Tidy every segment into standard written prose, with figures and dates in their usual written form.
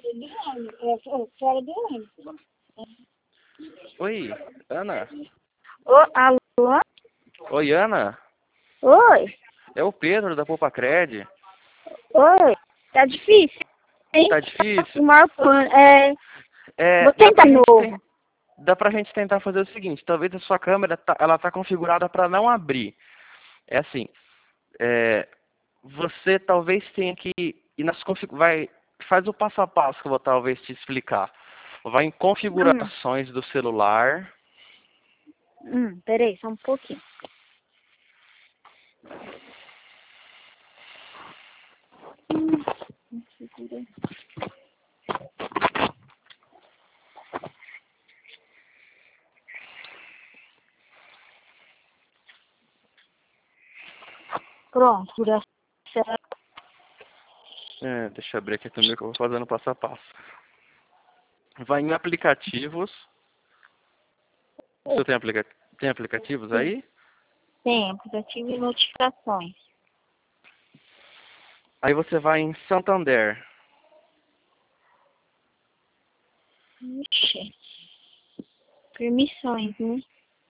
Fora do ônibus. Oi, Ana? Ô, alô? Oi, Ana? Oi? É o Pedro da Poupa-Cred. Oi? Tá difícil, hein? Tá difícil? O maior plano. Vou Dá tentar pra de gente novo. dá pra gente tentar fazer o seguinte, talvez a sua câmera ela tá configurada para não abrir. É assim, é, você talvez tenha que ir faz o passo a passo que eu vou talvez te explicar. Vai em configurações do celular. Peraí, só um pouquinho. Segura. Pronto, duração. Deixa eu abrir aqui também que eu vou fazendo passo a passo. Vai em aplicativos. Você tem aplicativos aí? Tem aplicativo e notificações. Aí você vai em Santander. Ixi. Permissões, né?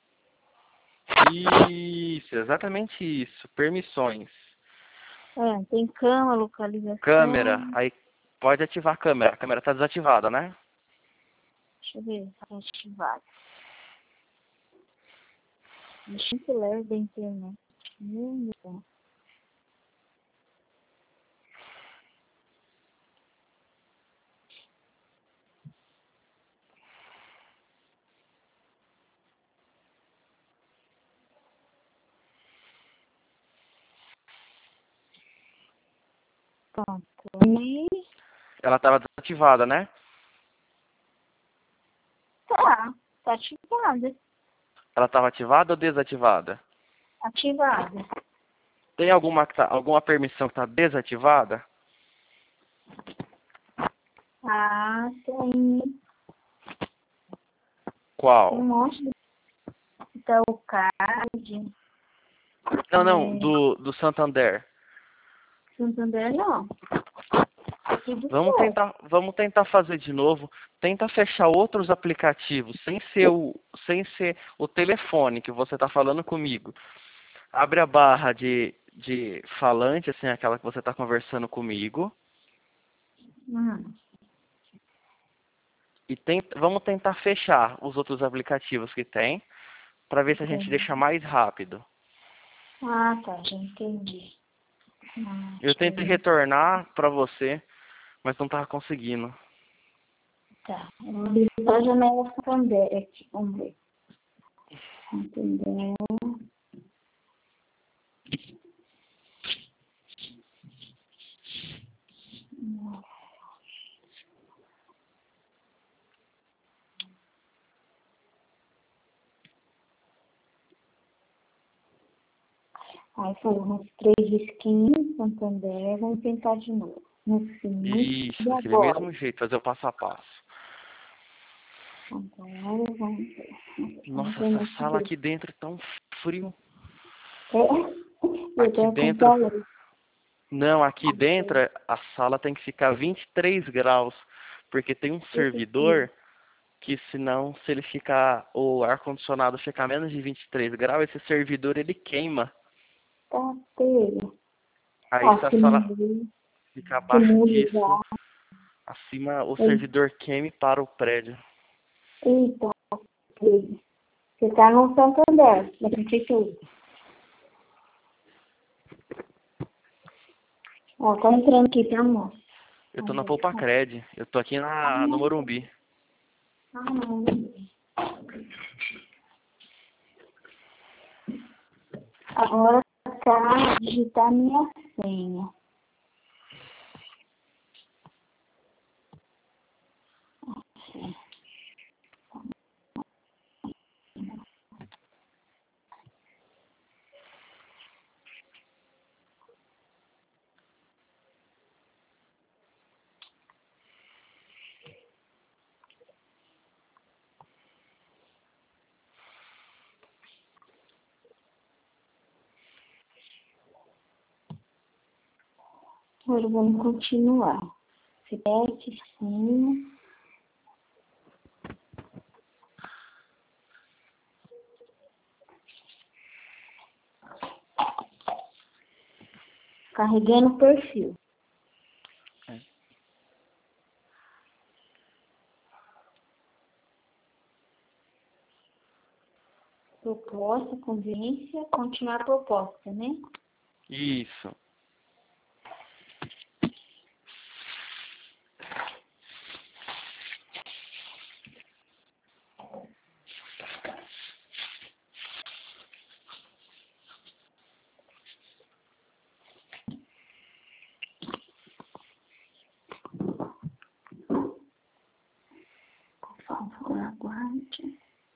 Isso, exatamente isso. Permissões. Tem cama, localização. Câmera. Aí pode ativar a câmera. A câmera está desativada, né? Deixa eu ver, tá ativado. Muito leve da internet. Meu Deus. Pronto. E Ela estava desativada, né? tá ativada. Ela estava ativada ou desativada? Ativada. Tem alguma permissão que está desativada? Tem Qual? um monte de Telcard. Não, do Santander. Santander não. Tudo Vamos tentar fazer de novo. Tenta fechar outros aplicativos sem ser o telefone que você está falando comigo. Abre a barra de falante, assim, aquela que você está conversando comigo. E vamos tentar fechar os outros aplicativos que tem, para ver se a gente deixa mais rápido. Tá, já entendi. Eu tentei retornar para você, mas não estava conseguindo. Tá, eu vou visitar a janela Santander aqui, vamos ver. Santander. Aí foram uns 3 risquinhos, Santander, vamos tentar de novo. No fim, Isso, e daquele agora? mesmo jeito, fazer o passo a passo. Agora vamos ver. Nossa, essa sala aqui dentro é tão frio. Eu Aqui tenho dentro... calor. Não, aqui dentro a sala tem que ficar 23 graus, porque tem um servidor que senão, se ele ficar, o ar-condicionado ficar menos de 23 graus, esse servidor ele queima. Tá feio. Aí se a sala ficar abaixo disso, Já. acima o servidor queima e para o prédio. Eita, feio. Você tá no Santander, na prefeitura. Ó, tá entrando aqui, tá, amor? Eu tô na Poupa-Cred, eu tô aqui no Morumbi. Não. Agora tá digitar minha senha. Agora vamos continuar. Sete, sim. Carregando o perfil. Proposta, conveniência, continuar a proposta, né? Isso. Por favor, aguarde.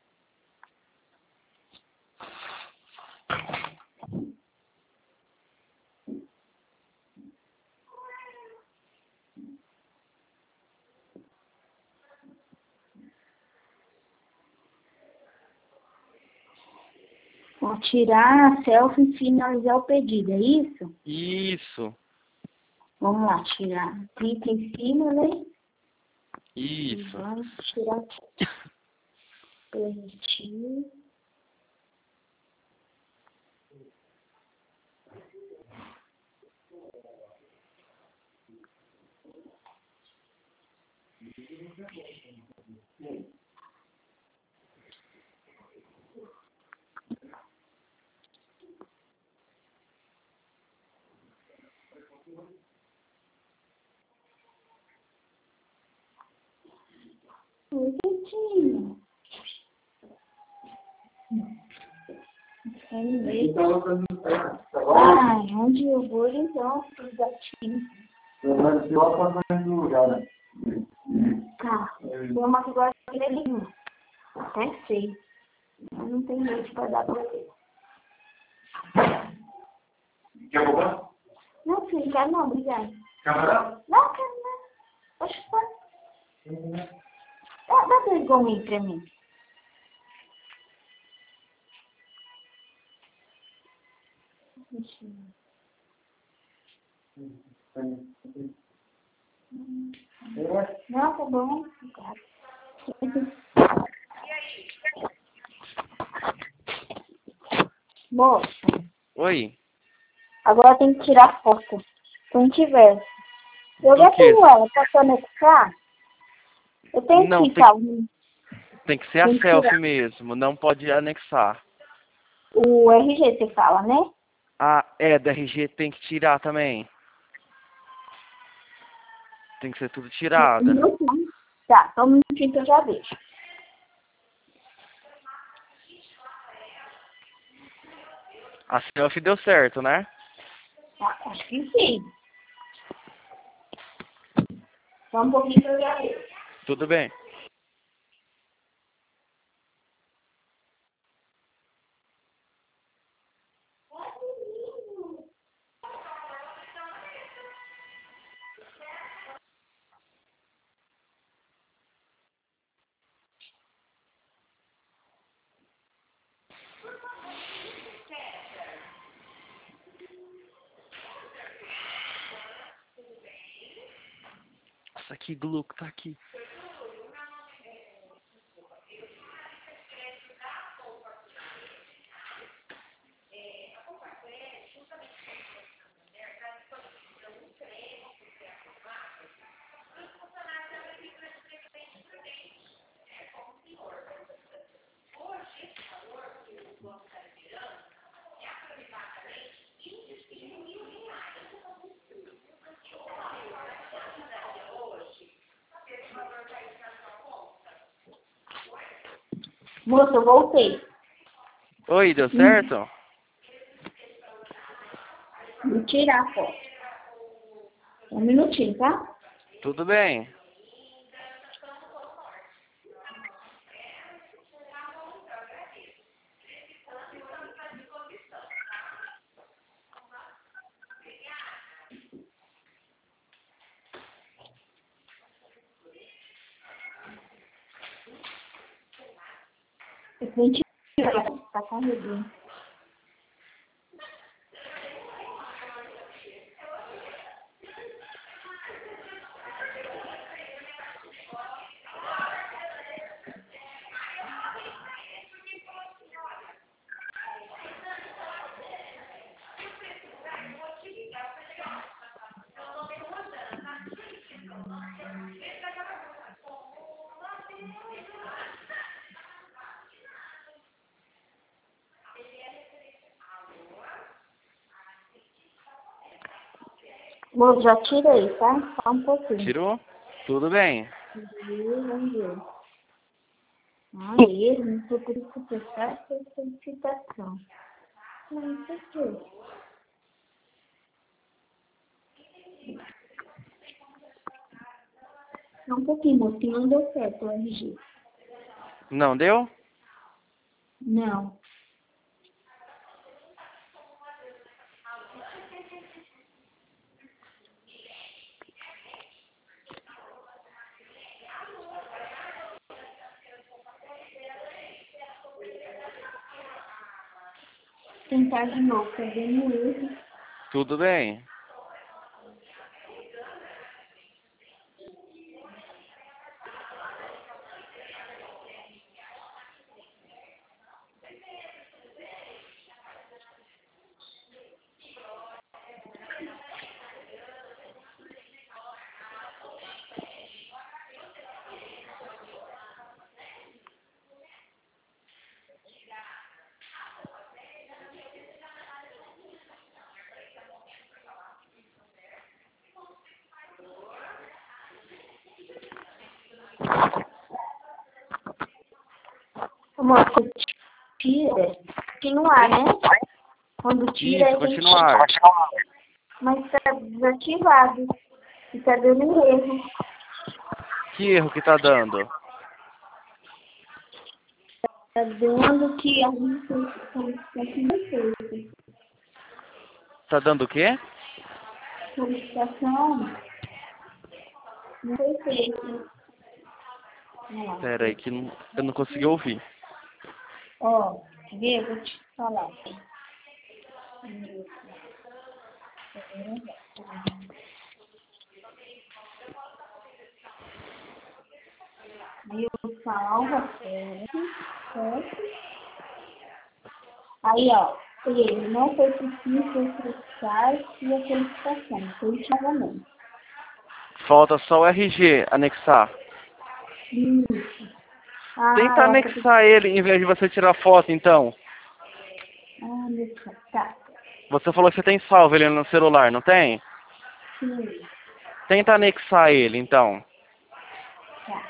Vou tirar a selfie e finalizar o pedido, é isso? Isso. Vamos lá, tirar. Clica em cima, né? Isso. Vamos tirar. Permitir. Oi, gatinho. Ah, onde eu vou, então, os gatinhos. Tá. Tem uma que gosta de leguinho. Até sei. Mas não tem leite pra dar pra ele. Quer roubar? Não, filho, quero não, obrigada. Camarão? Não, quero não. Oxe, pá. Dá 2 gominhos pra mim. Não, tá bom. Moça, Oi. agora tem que tirar foto. Quem tiver. Eu Do já quê? tenho ela, posso anexar? Eu tenho Não, que salvar. tem que ser a Tem que selfie tirar. mesmo, não pode anexar. O RG você fala, né? Ah, da RG tem que tirar também. Tem que ser tudo tirada. Tá, só um minutinho que eu já vejo. A selfie deu certo, né? Tá, acho que sim. Só um pouquinho que eu já vejo. Tudo bem. Nossa, que glue que tá aqui. Moça, eu voltei. Oi, deu certo? Vou tirar a foto. Um minutinho, tá? Tudo bem. Eu vou tirar. Tá carregando. Bom, já tirei, tá? Só um pouquinho. Tirou? Tudo bem. Vamos ver. Aí, não foi por isso que eu faço essa solicitação. Mas por quê? Só um pouquinho, moço, que não deu certo o RG. Não deu? Não. Tentar de novo, tá vendo erro? Tudo bem. Moço, tira. Continuar, né? Quando tira, Isso, a gente... continuar. Mas tá desativado. E tá dando erro. Que erro que tá dando? Tá dando que a gente solicitação Tá dando o quê? solicitação não foi feita. Pera aí, que eu não consegui ouvir. Ó, quer ver? Eu vou te falar. Aí eu salvo, certo? Aí, ó, ele não foi possível processar e a solicitação, foi novamente. Falta só o RG anexar. Isso. Tenta Ah, anexar ele em vez de você tirar foto, então. meu Deus. Tá. Você falou que você tem salvo ele no celular, não tem? Sim. Tenta anexar ele, então. Tá.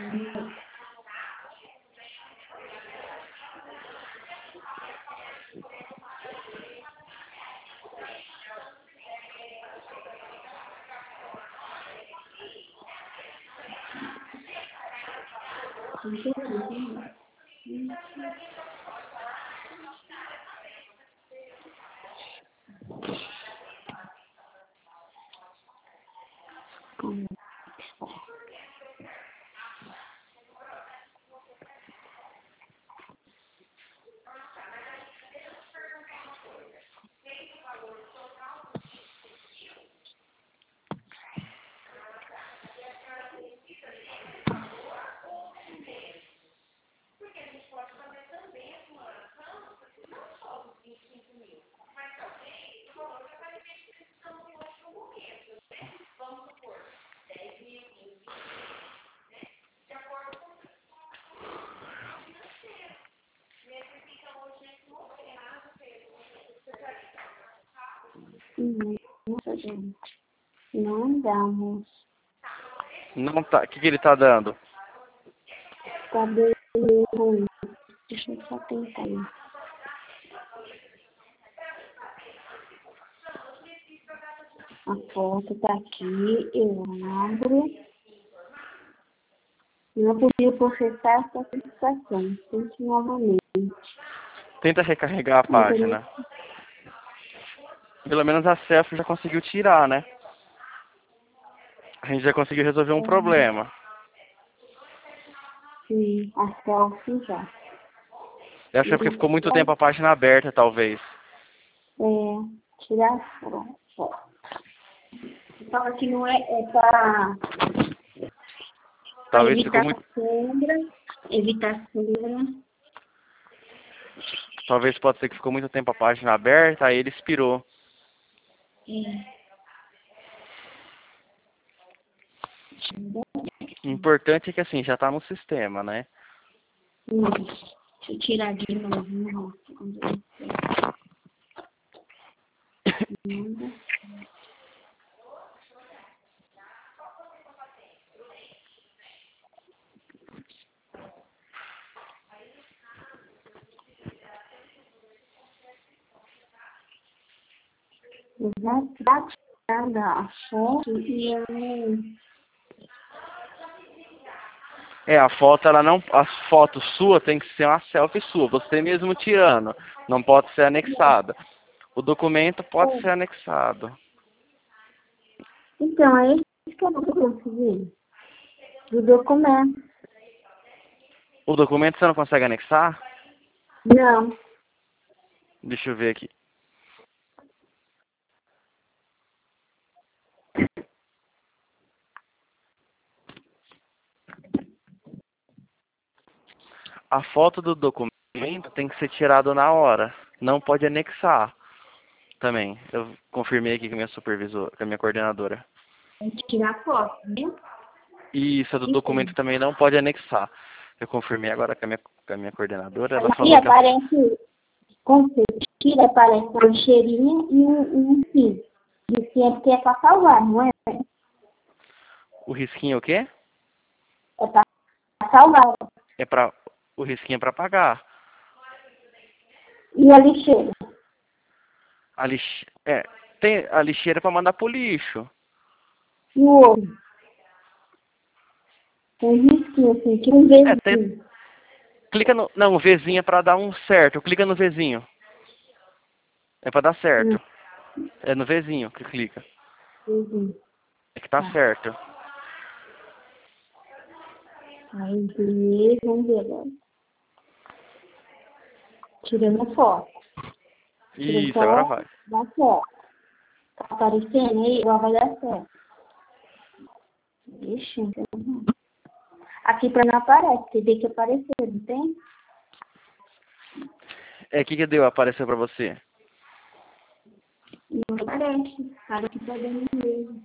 Nossa, gente. Não damos. Não tá. O que ele tá dando? Tá bem ruim. Deixa eu só tentar. A foto tá aqui, eu abro. Não podia processar essa solicitação. Tente novamente. Tenta recarregar a página. Pelo menos a selfie já conseguiu tirar, né? A gente já conseguiu resolver um problema. Sim, a selfie já. Eu acho que é porque ficou muito tempo a página aberta, talvez. Tirar a foto. Fala que não é pra Talvez ficou evitar muito. sombra. Evitar sombra. Talvez pode ser que ficou muito tempo a página aberta, aí ele expirou. O importante é que assim, já tá no sistema, né? Deixa eu tirar de novo. Já tirada a foto e eu... A foto, ela não. A foto sua tem que ser uma selfie sua, você mesmo tirando. Não pode ser anexada. O documento pode ser anexado. Então, é isso que eu não consegui. Do documento. O documento você não consegue anexar? Não. Deixa eu ver aqui. A foto do documento tem que ser tirada na hora. Não pode anexar também. Eu confirmei aqui com a minha supervisora, com a minha coordenadora. Tem que tirar foto, né? E isso do documento também não pode anexar. Eu confirmei agora com a minha coordenadora. Ela Aí falou que aparece, quando você tira, aparece a lixeirinha e o fio. E o fio é porque é para salvar, não é? o risquinho é o quê? É para salvar. O risquinho é para pagar. E a lixeira? Tem a lixeira para mandar pro lixo. E o ovo? Tem um risquinho assim, que um Vzinho. Clica no... Não, o Vzinho é para dar um certo. Clica no Vzinho. É para dar certo. É no Vzinho que clica. É que tá certo. Aí, vamos ver agora. Tirando foto. Isso, agora vai. Dá certo. Tá aparecendo aí? Agora vai dar certo. Ixi, então... Aqui pra não aparece, você vê que apareceu, não tem? O que deu? Apareceu para você? Não aparece. Cara que tá dando mesmo.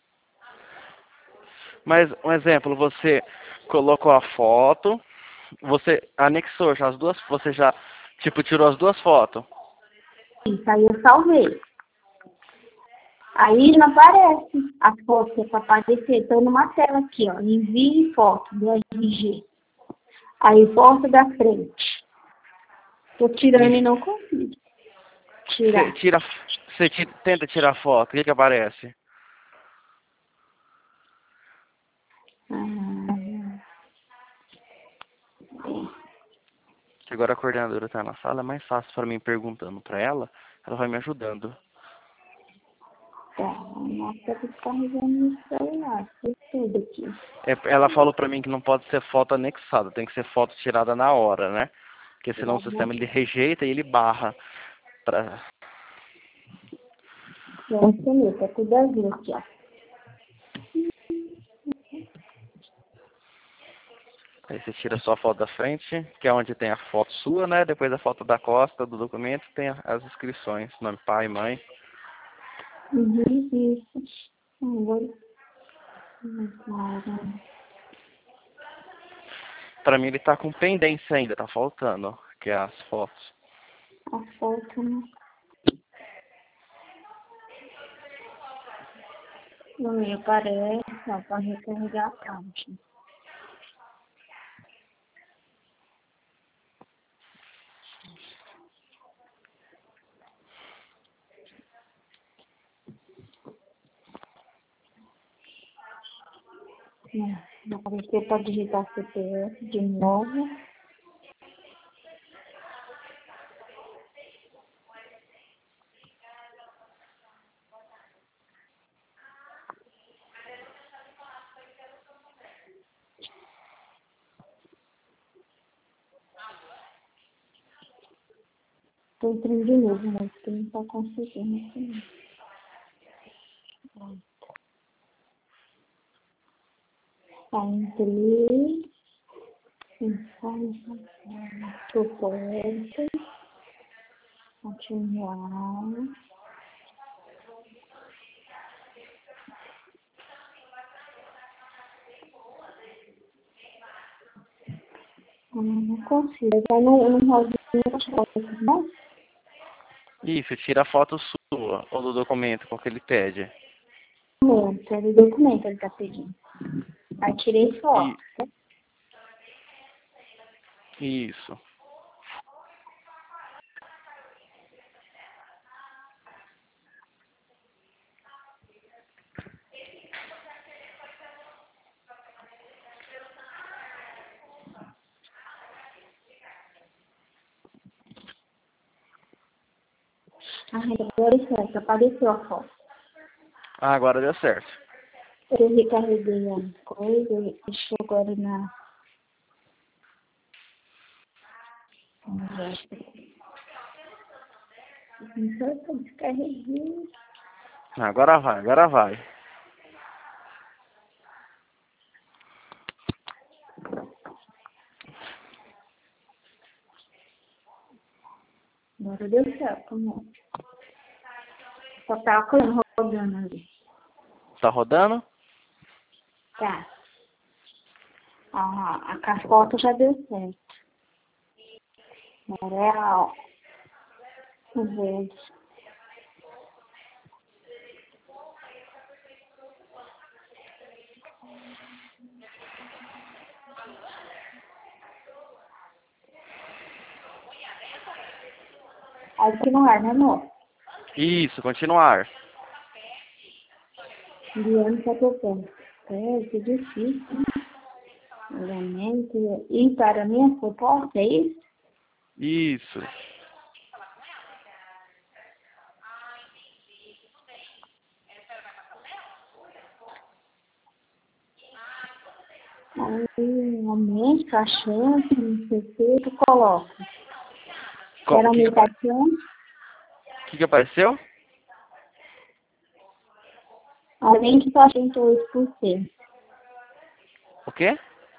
Mas, um exemplo, você colocou a foto, você anexou já as duas, você já, tipo, tirou as duas fotos. Isso, aí eu salvei. Aí não aparece as fotos que é pra aparecer. Estou numa tela aqui, ó. Envie foto do RG. Aí foto da frente. Tô tirando e não consigo tirar. Tenta tirar a foto, o que aparece? Que agora a coordenadora tá na sala, é mais fácil para mim perguntando para ela vai me ajudando. Tá, nossa, que tá carregando no celular. Foi tudo aqui. Ela falou para mim que não pode ser foto anexada, tem que ser foto tirada na hora, né? Porque senão o sistema ele rejeita e ele barra. Tá tudo azul aqui, ó. Aí você tira só a foto da frente, que é onde tem a foto sua, né? Depois a foto da costa do documento tem as inscrições, nome pai, mãe. Isso. Agora. Pra mim ele tá com pendência ainda, tá faltando, que é as fotos. A foto, né? No meio aparece, ó, pra recarregar a página. Não apareceu para digitar CPF de novo. Tô entrando de novo, mas que não tá conseguindo aqui. Tá, entrei. Suporte. Continuar. Não consigo. Vai no rosinha das fotos, né? Isso, tira a foto sua, ou do documento com que ele pede. Documento, é do documento ele tá pedindo. Aí tirei foto. Isso. Agora deu certo, apareceu a foto. Ah, agora deu certo. Eu recarreguei a coisa, deixou agora na... Então eu descarreguei. Agora vai, agora vai. Agora deu certo, amor. Só tá a coisa rodando ali. Tá rodando? Tá. A foto já deu certo. Agora é o verde. Aqui no ar, né, amor? Isso, continuar. Guiando para o tempo. Que difícil, né? Realmente. E para a minha proposta, é isso? Isso. Aí, aumenta a chance, não sei o que eu coloco. Quero O aumentar a chance, que apareceu? aumente para 38%. O quê?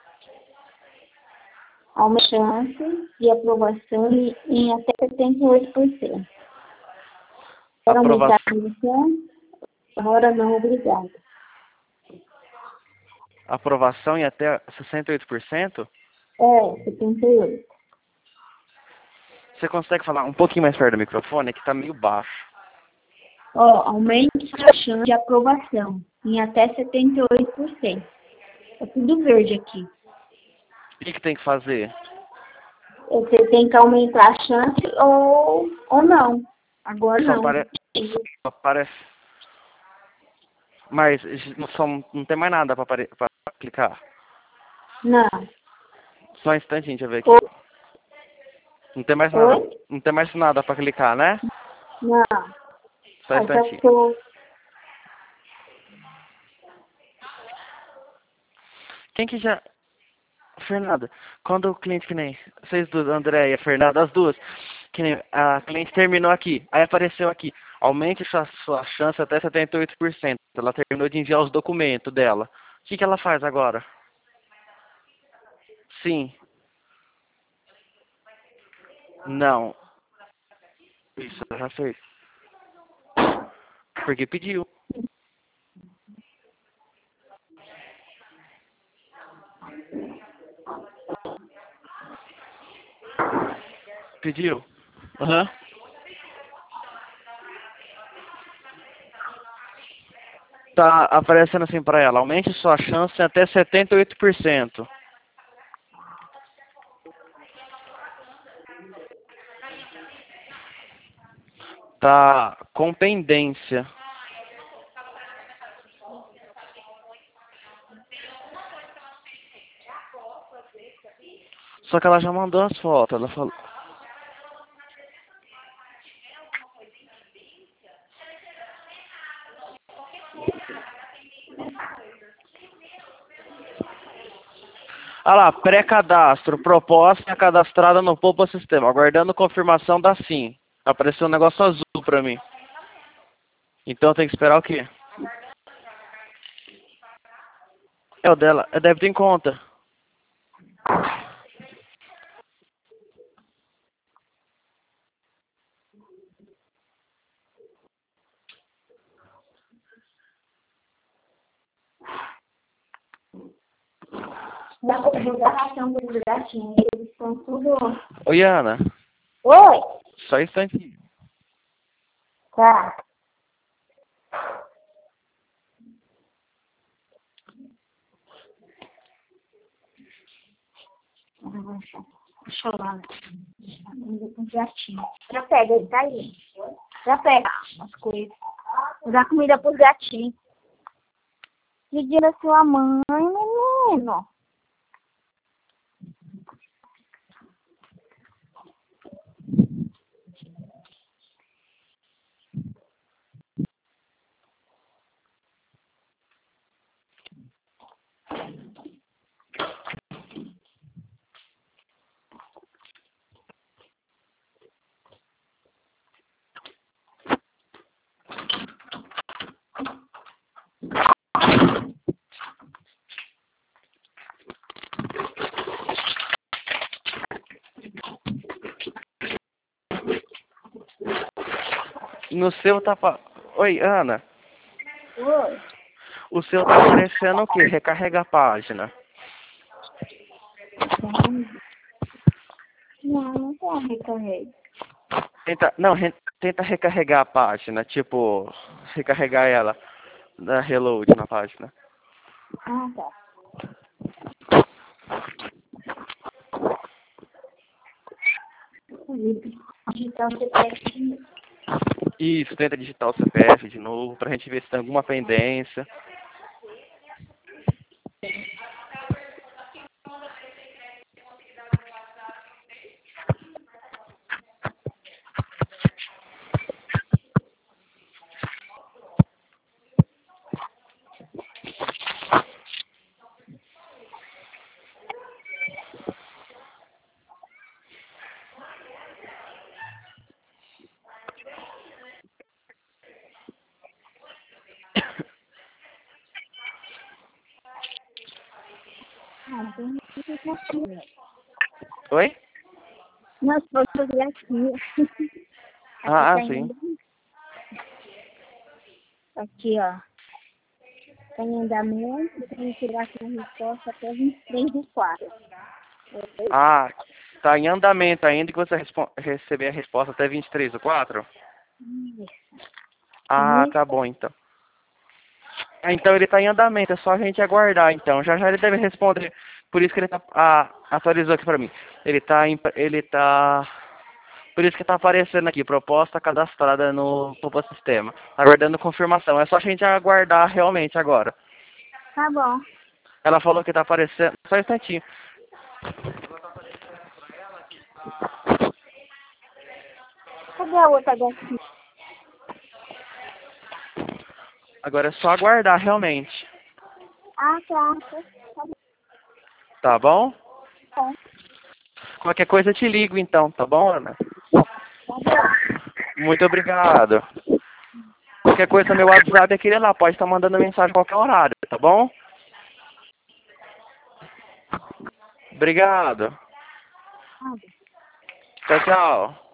Aumenta a chance de aprovação em até 78%. Quero aumentar a minha chance, agora não, obrigado. Aprovação em até 68%? É, 78%. Você consegue falar um pouquinho mais perto do microfone? É que tá meio baixo. Ó, aumente a chance de aprovação em até 78%. É tudo verde aqui. O que tem que fazer? Você tem que aumentar a chance ou não. Agora Só não. só aparece. Mas não tem mais nada pra clicar. Não. Só um instantinho, deixa eu ver aqui. Oi? Não tem mais nada. Oi? Não tem mais nada pra clicar, né? Não. Só um Até instantinho. porque eu... Quem que já... Fernanda, quando o cliente que nem... Vocês duas, André e a Fernanda, as duas. Que nem a cliente terminou aqui. Aí apareceu aqui. Aumente sua chance até 78%. Ela terminou de enviar os documentos dela. O que ela faz agora? Sim. Não. Isso, ela já fez. Porque pediu. Pediu? Aham. Tá aparecendo assim pra ela. Aumente sua chance até 78%. Tá com pendência. Só que ela já mandou as fotos. Ela falou. Ah lá, pré-cadastro. Proposta cadastrada no Poupa Sistema. Aguardando confirmação da sim. Apareceu um negócio azul pra mim. Então tem que esperar o quê? É o dela. É débito em conta. Da ração dos gatinhos, eles estão tudo... Oi, Ana. Oi? Só um instantinho. Tá. Deixa eu lá. Comida com gatinhos. Já pega, ele tá aí. Já pega as coisas. Vou dar comida pros gatinhos. Pedindo a sua mãe, menino. No seu tá... Oi, Ana. Oi. O seu tá aparecendo o quê? Recarrega a página. Não tá recarrega. Tenta recarregar a página. Tipo, recarregar ela. Dar reload na página. Ah, tá. Digital CPF. Isso, tenta digitar o CPF de novo pra gente ver se tem alguma pendência. Ah, tem fotografia. Oi? Nas fotografias. Aqui Ah, tá sim. indo. Aqui, ó. Tá em andamento, tem que dar com resposta até 23/4. Ah, tá em andamento ainda que você receber a resposta até 23/4? Ah, tá bom então. Então ele tá em andamento, é só a gente aguardar então. Já já ele deve responder. Por isso que ele atualizou aqui pra mim. Por isso que tá aparecendo aqui, proposta cadastrada no Poupa Sistema. Aguardando confirmação. É só a gente aguardar realmente agora. Tá bom. Ela falou que tá aparecendo. Só um instantinho. Cadê a outra gatinha? Agora é só aguardar realmente. Ah, tá. Tá bom. Tá bom? Qualquer coisa eu te ligo então, tá bom, Ana? Tá bom. Muito obrigado. Qualquer coisa, meu WhatsApp é aquele lá. Pode estar mandando mensagem a qualquer horário, tá bom? Obrigado. Ah, Tchau, tchau.